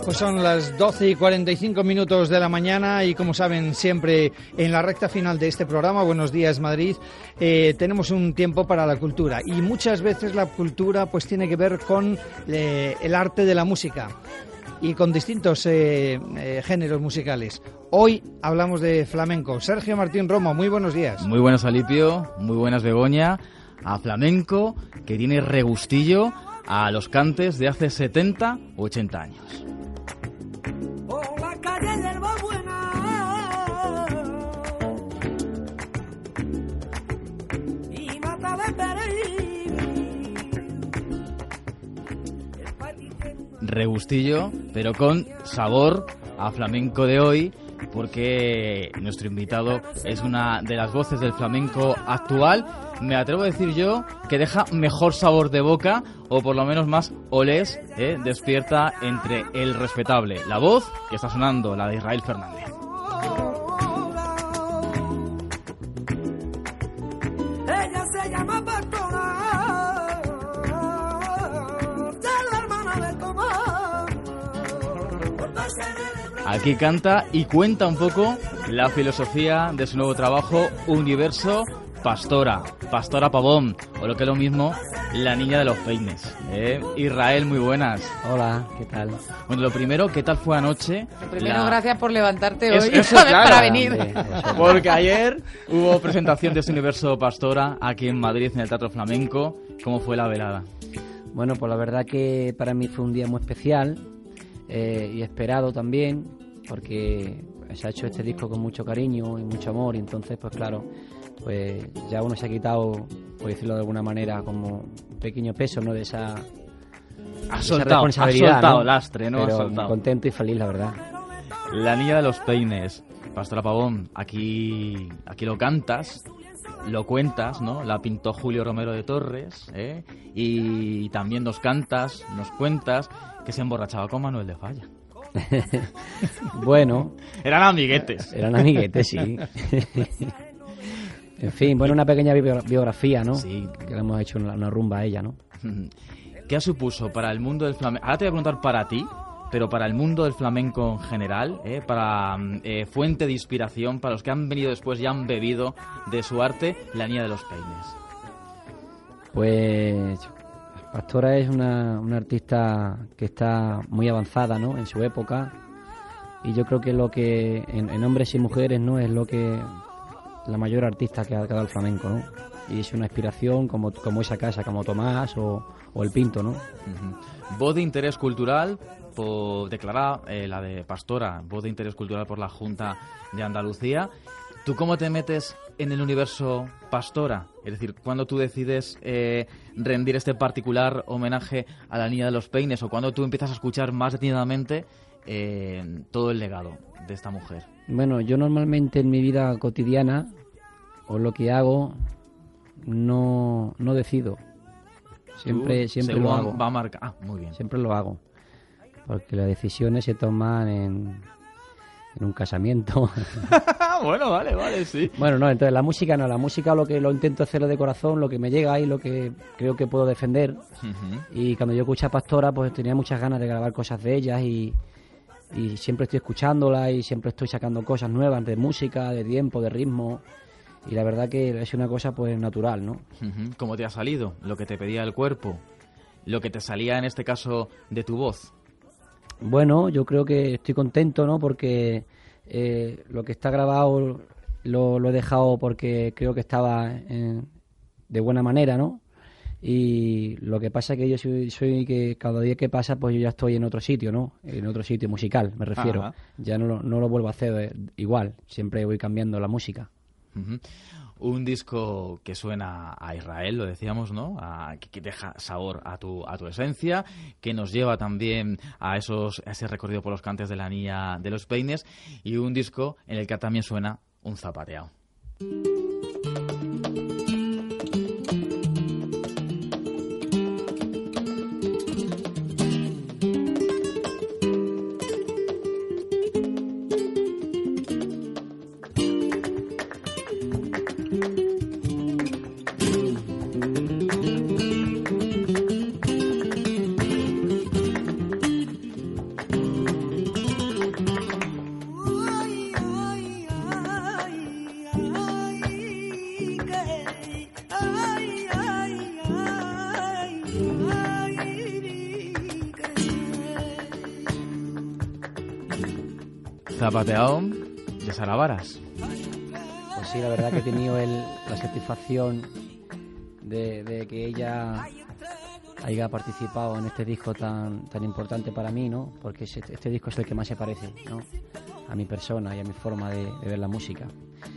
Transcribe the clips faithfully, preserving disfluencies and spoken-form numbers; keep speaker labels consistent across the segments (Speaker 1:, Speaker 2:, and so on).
Speaker 1: Pues son las doce y cuarenta y cinco minutos de la mañana y, como saben, siempre en la recta final de este programa, Buenos Días Madrid, eh, tenemos un tiempo para la cultura, y muchas veces la cultura pues tiene que ver con eh, el arte de la música y con distintos eh, eh, géneros musicales. Hoy hablamos de flamenco. Sergio Martín Romo, muy buenos días.
Speaker 2: Muy buenos, Alipio, muy buenas, Begoña. A flamenco que tiene regustillo a los cantes de hace setenta u ochenta años. Regustillo, pero con sabor a flamenco de hoy, porque nuestro invitado es una de las voces del flamenco actual. Me atrevo a decir yo que deja mejor sabor de boca, o por lo menos más olés, ¿eh? Despierta entre el respetable. La voz que está sonando, la de Israel Fernández.
Speaker 3: Ella se llama Pastora, es la hermana del Comán.
Speaker 2: Aquí canta y cuenta un poco la filosofía de su nuevo trabajo, Universo Pastora, Pastora Pavón, o lo que es lo mismo, la niña de los peines. ¿eh? Israel, muy buenas.
Speaker 4: Hola, ¿qué tal?
Speaker 2: Bueno, lo primero, ¿qué tal fue anoche?
Speaker 5: Lo primero,
Speaker 2: La...
Speaker 5: gracias por levantarte
Speaker 2: Es,
Speaker 5: hoy
Speaker 2: eso,
Speaker 5: ¿sabes?
Speaker 2: claro,
Speaker 5: para venir.
Speaker 2: Porque ayer hubo presentación de este Universo Pastora aquí en Madrid, en el Teatro Flamenco. ¿Cómo fue la velada?
Speaker 4: Bueno, pues la verdad que para mí fue un día muy especial eh, y esperado también, porque se ha hecho este disco con mucho cariño y mucho amor, y entonces, pues claro, pues ya uno se ha quitado, por decirlo de alguna manera, como un pequeño peso, ¿no? De esa,
Speaker 2: Ha
Speaker 4: esa
Speaker 2: soltado, ha
Speaker 4: responsabilidad,
Speaker 2: soltado
Speaker 4: ¿no?
Speaker 2: lastre, ¿no?
Speaker 4: Pero
Speaker 2: Ha soltado.
Speaker 4: contento y feliz, la verdad.
Speaker 2: La niña de los peines, Pastora Pavón, aquí, aquí lo cantas, lo cuentas, ¿no? La pintó Julio Romero de Torres, ¿eh? Y también nos cantas, nos cuentas que se emborrachaba con Manuel de Falla.
Speaker 4: Bueno,
Speaker 2: eran amiguetes.
Speaker 4: Eran amiguetes, sí. En fin, bueno, una pequeña biografía, ¿no?
Speaker 2: Sí.
Speaker 4: Que le hemos hecho una, una rumba a ella, ¿no?
Speaker 2: ¿Qué supuso para el mundo del flamenco? Ahora te voy a preguntar para ti, pero para el mundo del flamenco en general, ¿eh? para eh, fuente de inspiración, para los que han venido después y han bebido de su arte, la niña de los peines.
Speaker 4: Pues Pastora es una, una artista que está muy avanzada, ¿no? En su época, y yo creo que lo que en, en hombres y mujeres, ¿no? Es lo que la mayor artista que ha, que ha dado el flamenco, ¿no? Y es una inspiración como, como esa casa, como Tomás o, o el Pinto, ¿no?
Speaker 2: Uh-huh. Voz de interés cultural por declarar eh, la de Pastora, voz de interés cultural por la Junta de Andalucía. ¿Tú cómo te metes en el universo Pastora? Es decir, ¿cuándo tú decides eh, rendir este particular homenaje a la niña de los peines, o cuándo tú empiezas a escuchar más detenidamente eh, todo el legado de esta mujer?
Speaker 4: Bueno, yo normalmente en mi vida cotidiana, o lo que hago, no, no decido. Siempre, siempre lo hago.
Speaker 2: Va a marcar. Ah, muy bien.
Speaker 4: Siempre lo hago. Porque las decisiones se toman en, en un casamiento.
Speaker 2: Bueno, vale, vale, sí.
Speaker 4: Bueno, no, entonces la música no. La música lo que lo intento hacerlo de corazón, lo que me llega y lo que creo que puedo defender.
Speaker 2: Uh-huh.
Speaker 4: Y cuando yo escuché a Pastora, pues tenía muchas ganas de grabar cosas de ellas, y, y siempre estoy escuchándola y siempre estoy sacando cosas nuevas de música, de tiempo, de ritmo. Y la verdad que es una cosa pues natural, ¿no?
Speaker 2: Uh-huh. ¿Cómo te ha salido? Lo que te pedía el cuerpo, lo que te salía en este caso de tu voz.
Speaker 4: Bueno, yo creo que estoy contento, ¿no? Porque eh, lo que está grabado lo, lo he dejado porque creo que estaba en, de buena manera, ¿no? Y lo que pasa es que yo soy, soy que cada día que pasa, pues yo ya estoy en otro sitio, ¿no? En otro sitio musical, me refiero.
Speaker 2: Ajá.
Speaker 4: Ya no, no lo vuelvo a hacer igual, siempre voy cambiando la música.
Speaker 2: Uh-huh. Un disco que suena a Israel, lo decíamos, ¿no? A, que, que deja sabor a tu a tu esencia, que nos lleva también a esos a ese recorrido por los cantes de la niña de los peines, y un disco en el que también suena un zapateado. zapateado de Sara Varas.
Speaker 4: Pues sí, la verdad que he tenido el, la satisfacción de, de que ella haya participado en este disco tan tan importante para mí, ¿no? Porque este, este disco es el que más se parece, ¿no?, a mi persona y a mi forma de, de ver la música.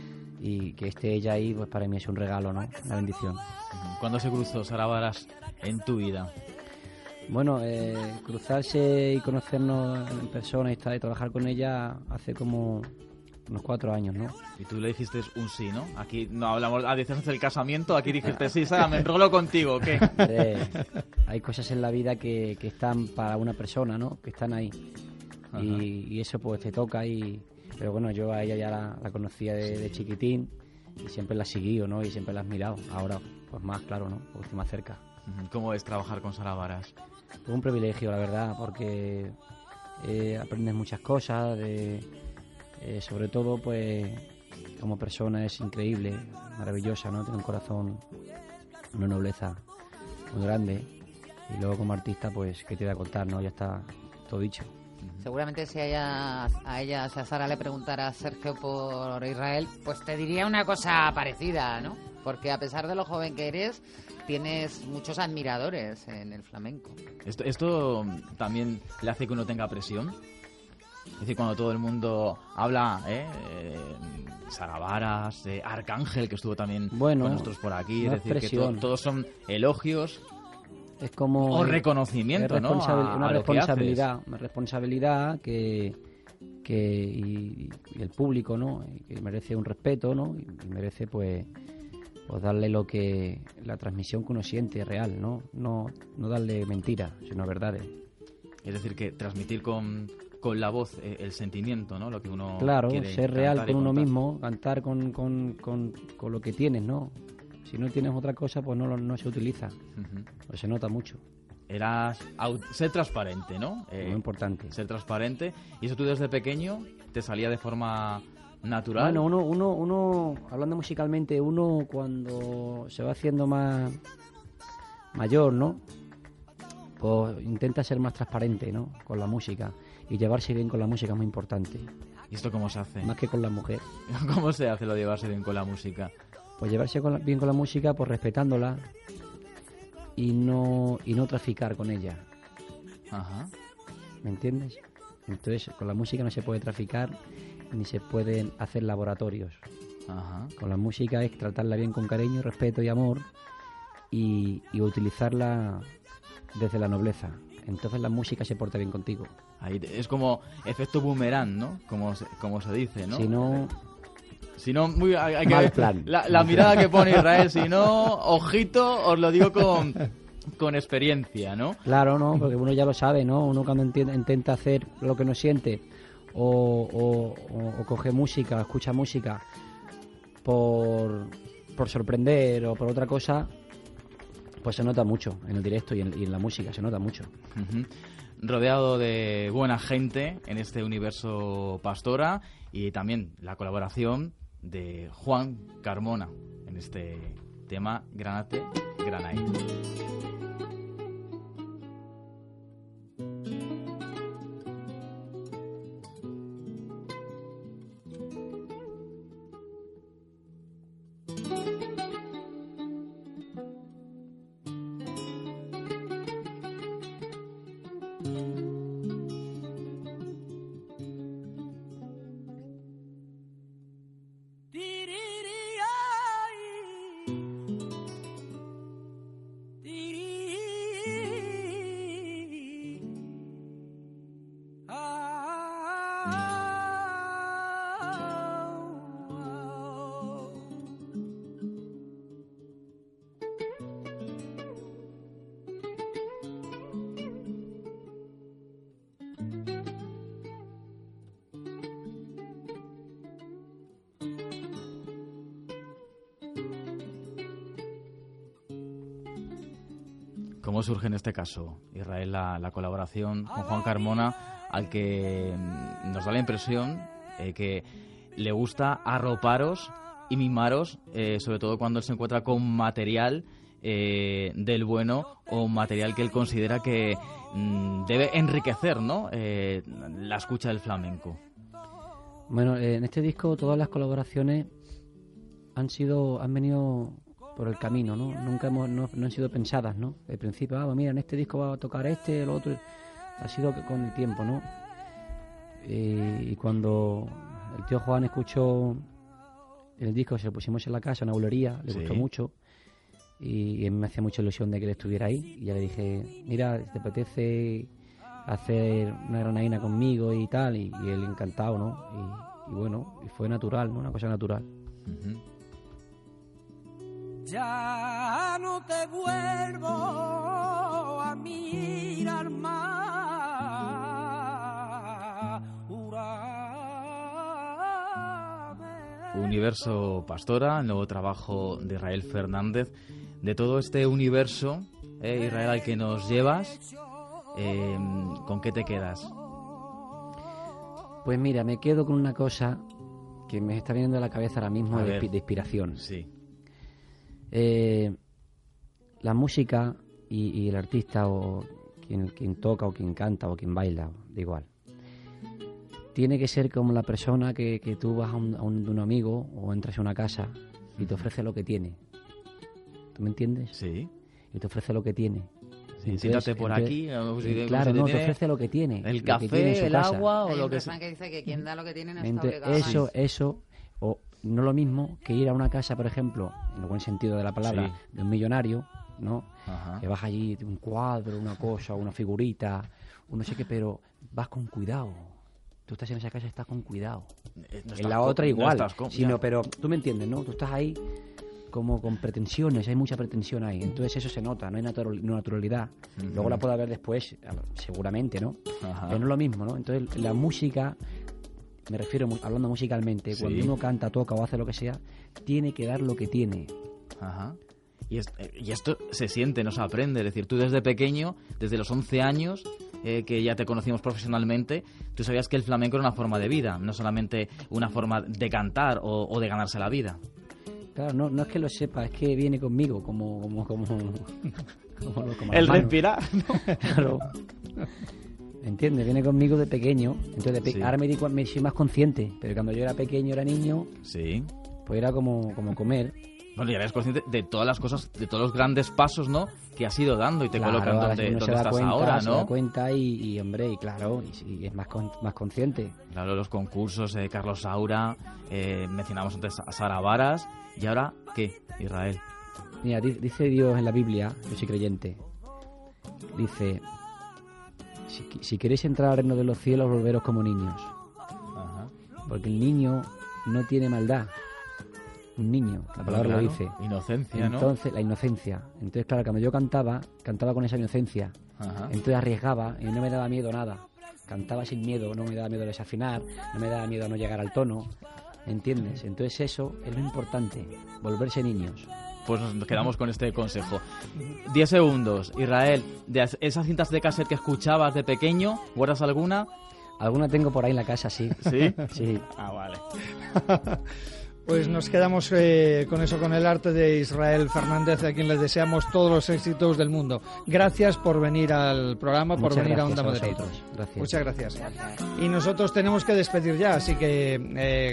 Speaker 4: Y que esté ella ahí, pues para mí es un regalo, ¿no?, una bendición.
Speaker 2: ¿Cuándo se cruzó Sara Varas en tu vida?
Speaker 4: Bueno, eh, cruzarse y conocernos en persona y, estar, y trabajar con ella hace como unos cuatro años, ¿no?
Speaker 2: Y tú le dijiste un sí, ¿no? Aquí no hablamos a distancia del casamiento, aquí dijiste sí, Sara, me enrolo contigo, ¿qué?
Speaker 4: Eh, hay cosas en la vida que, que están para una persona, ¿no?, que están ahí. Y, y eso pues te toca y... Pero bueno, yo a ella ya la, la conocía de, de chiquitín y siempre la he seguido, ¿no?, y siempre la he admirado. Ahora pues más, claro, ¿no?, porque estoy más cerca.
Speaker 2: ¿Cómo es trabajar con Sara Varas?
Speaker 4: Fue un privilegio, la verdad, porque eh, aprendes muchas cosas, de, eh, sobre todo, pues, como persona es increíble, maravillosa, ¿no? Tiene un corazón, una nobleza muy grande. Y luego como artista, pues, ¿qué te voy a contar, no? Ya está todo dicho.
Speaker 5: Seguramente si a ella, a ella, si a Sara le preguntara a Sergio por Israel, pues te diría una cosa parecida, ¿no? Porque a pesar de lo joven que eres, tienes muchos admiradores en el flamenco.
Speaker 2: Esto, esto también le hace que uno tenga presión. Es decir, cuando todo el mundo habla, ¿eh? eh Sara Varas, eh, Arcángel, que estuvo también
Speaker 4: bueno,
Speaker 2: con nosotros por aquí.
Speaker 4: No
Speaker 2: es decir,
Speaker 4: es
Speaker 2: que to, todos son elogios.
Speaker 4: Es como...
Speaker 2: O reconocimiento, ¿no?
Speaker 4: A,
Speaker 2: a,
Speaker 4: una
Speaker 2: a
Speaker 4: responsabilidad, una responsabilidad que... que y, y el público, ¿no?, que merece un respeto, ¿no?, y, y merece, pues... pues darle lo que la transmisión que uno siente real, no no no darle mentiras, sino verdades.
Speaker 2: Es decir, que transmitir con, con la voz eh, el sentimiento, ¿no?, lo que uno
Speaker 4: claro,
Speaker 2: quiere
Speaker 4: ser real con uno
Speaker 2: contar.
Speaker 4: mismo, cantar con, con, con, con lo que tienes, ¿no? Si no tienes otra cosa, pues no no se utiliza. Uh-huh. Pues se nota mucho.
Speaker 2: Eras ser transparente, ¿no?
Speaker 4: Eh, Muy importante.
Speaker 2: Ser transparente. Y eso tú desde pequeño te salía de forma natural.
Speaker 4: Bueno, uno, uno, uno, hablando musicalmente, uno cuando se va haciendo más mayor, ¿no?, pues intenta ser más transparente, ¿no?, con la música. Y llevarse bien con la música es muy importante.
Speaker 2: ¿Y esto cómo se hace?
Speaker 4: Más que con la mujer.
Speaker 2: ¿Cómo se hace lo de llevarse bien con la música?
Speaker 4: Pues llevarse con la, bien con la música, pues respetándola y no y no traficar con ella.
Speaker 2: Ajá.
Speaker 4: ¿Me entiendes? Entonces, con la música no se puede traficar ni se pueden hacer laboratorios.
Speaker 2: Ajá.
Speaker 4: Con la música es tratarla bien con cariño, respeto y amor y, y utilizarla desde la nobleza. Entonces la música se porta bien contigo.
Speaker 2: Ahí es como efecto boomerang, ¿no? Como se, como se dice, ¿no?
Speaker 4: Si no...
Speaker 2: Si no, muy, hay, hay que
Speaker 4: mal
Speaker 2: ver
Speaker 4: plan.
Speaker 2: La, la mirada que pone Israel. Si no, ojito, os lo digo con, con experiencia, ¿no?
Speaker 4: Claro, ¿no? Porque uno ya lo sabe, ¿no? Uno cuando entiende, intenta hacer lo que no siente o, o, o, o coge música, escucha música por, por sorprender o por otra cosa, pues se nota mucho en el directo y en, y en la música, se nota mucho.
Speaker 2: Uh-huh. Rodeado de buena gente en este universo Pastora y también la colaboración de Juan Carmona en este tema Granate, Granay. ¿Cómo surge en este caso, Israel, la, la colaboración con Juan Carmona, al que nos da la impresión eh, que le gusta arroparos y mimaros, eh, sobre todo cuando él se encuentra con material eh, del bueno o material que él considera que mm, debe enriquecer, ¿no?, eh, la escucha del flamenco?
Speaker 4: Bueno, eh, en este disco todas las colaboraciones han sido, han venido por el camino, ¿no? Nunca hemos, no, no han sido pensadas, ¿no? De principio, ah, pues mira, en este disco va a tocar este, el otro. Ha sido con el tiempo, ¿no? Eh, y cuando el tío Juan escuchó el disco, se lo pusimos en la casa, en una bulería, le
Speaker 2: Sí.
Speaker 4: gustó mucho. Y, y me hacía mucha ilusión de que él estuviera ahí. Y ya le dije, mira, ¿te apetece hacer una granaína conmigo y tal? Y, y él encantado, ¿no? Y, y bueno, y fue natural, ¿no? Una cosa natural.
Speaker 2: Ujú.
Speaker 3: Ya no te vuelvo a mirar más. Júrame.
Speaker 2: Universo Pastora, el nuevo trabajo de Israel Fernández. De todo este universo, eh, Israel, al que nos llevas, eh, ¿con qué te quedas?
Speaker 4: Pues mira, me quedo con una cosa que me está viniendo a la cabeza ahora mismo
Speaker 2: A
Speaker 4: de,
Speaker 2: ver.
Speaker 4: de inspiración.
Speaker 2: Sí.
Speaker 4: Eh, la música y, y el artista o quien, quien toca o quien canta o quien baila, da igual. Tiene que ser como la persona que, que tú vas a un, a un, un amigo o entras a una casa y te ofrece lo que tiene. ¿Tú me entiendes?
Speaker 2: Sí.
Speaker 4: Y te ofrece lo que tiene.
Speaker 2: Sí,
Speaker 4: Entonces-
Speaker 2: siéntate por
Speaker 4: entonces-
Speaker 2: aquí. vamos, si-
Speaker 4: claro,
Speaker 2: si te
Speaker 4: no, te
Speaker 2: tiene
Speaker 4: ofrece lo que tiene.
Speaker 2: El
Speaker 4: lo que tiene en
Speaker 2: café,
Speaker 4: su
Speaker 2: el
Speaker 4: casa.
Speaker 2: agua o
Speaker 5: Hay
Speaker 2: lo
Speaker 5: un
Speaker 2: que
Speaker 5: refrán
Speaker 2: sea.
Speaker 5: que dice que quien da lo que tiene no está
Speaker 4: Entonces,
Speaker 5: obligado a
Speaker 4: eso,
Speaker 5: darlo.
Speaker 4: eso, o no lo mismo que ir a una casa, por ejemplo, en el buen sentido de la palabra,
Speaker 2: Sí.
Speaker 4: de un millonario, ¿no?
Speaker 2: Ajá.
Speaker 4: Que vas allí, un cuadro, una cosa, una figurita, un no sé qué, pero vas con cuidado. Tú estás en esa casa y estás con cuidado.
Speaker 2: Eh, no
Speaker 4: En
Speaker 2: estás
Speaker 4: la
Speaker 2: co-
Speaker 4: otra
Speaker 2: no
Speaker 4: igual,
Speaker 2: estás co-
Speaker 4: sino,
Speaker 2: ya.
Speaker 4: pero tú me entiendes, ¿no? Tú estás ahí como con pretensiones, hay mucha pretensión ahí. Entonces eso se nota, no hay natural- no naturalidad.
Speaker 2: Ujú.
Speaker 4: Luego la puede haber después, seguramente, ¿no?
Speaker 2: Ajá.
Speaker 4: Pero no es lo mismo, ¿no? Entonces la música, me refiero mu- hablando musicalmente,
Speaker 2: Sí.
Speaker 4: cuando uno canta, toca o hace lo que sea, tiene que dar lo que tiene.
Speaker 2: Ajá. Y, es- eh, y esto se siente, no se aprende. Es decir, tú desde pequeño, desde los once años, eh, que ya te conocimos profesionalmente, tú sabías que el flamenco era una forma de vida, no solamente una forma de cantar o, o de ganarse la vida.
Speaker 4: Claro, no, no es que lo sepa, es que viene conmigo como como como, como, como las
Speaker 1: El
Speaker 4: manos.
Speaker 1: respirar.
Speaker 4: Claro. ¿Entiendes? Viene conmigo de pequeño. Entonces de pe-
Speaker 2: Sí.
Speaker 4: ahora me, di cua- me soy más consciente, pero cuando yo era pequeño, era niño,
Speaker 2: Sí.
Speaker 4: pues era como, como comer.
Speaker 2: Bueno, ya eres consciente de todas las cosas, de todos los grandes pasos, ¿no? Que has ido dando y te
Speaker 4: Claro,
Speaker 2: colocan
Speaker 4: ahora
Speaker 2: donde,
Speaker 4: uno se
Speaker 2: donde
Speaker 4: da
Speaker 2: estás
Speaker 4: cuenta,
Speaker 2: ahora,
Speaker 4: se da
Speaker 2: ¿no?
Speaker 4: cuenta y, y, hombre, y claro, y, y es más con- más consciente.
Speaker 2: Claro, los concursos, eh, Carlos Saura, eh, mencionamos antes a Sara Varas, y ahora, ¿qué? Israel.
Speaker 4: Mira, di- dice Dios en la Biblia, yo soy creyente, dice, si, qui- si queréis entrar al reino de los cielos, volveros como niños,
Speaker 2: Ajá.
Speaker 4: porque el niño no tiene maldad. Un niño, la palabra
Speaker 2: Claro,
Speaker 4: lo dice.
Speaker 2: Inocencia, ¿no?
Speaker 4: Entonces, la inocencia. Entonces, claro, cuando yo cantaba, cantaba con esa inocencia.
Speaker 2: Ajá.
Speaker 4: Entonces arriesgaba y no me daba miedo nada. Cantaba sin miedo, no me daba miedo desafinar, no me daba miedo no llegar al tono. ¿Entiendes? Entonces eso es lo importante, volverse niños.
Speaker 2: Pues nos quedamos con este consejo. Diez segundos. Israel, de as- esas cintas de cassette que escuchabas de pequeño, ¿guardas alguna?
Speaker 4: Alguna tengo por ahí en la casa, sí.
Speaker 2: ¿Sí?
Speaker 4: Sí.
Speaker 2: Ah, vale.
Speaker 1: Pues nos quedamos eh, con eso, con el arte de Israel Fernández, a quien le deseamos todos los éxitos del mundo. Gracias por venir al programa, por
Speaker 4: Muchas
Speaker 1: venir a
Speaker 4: gracias
Speaker 1: Onda
Speaker 4: a
Speaker 1: Madrid.
Speaker 4: vosotros. Gracias.
Speaker 1: Muchas gracias. Y nosotros tenemos que despedir ya, así que... eh,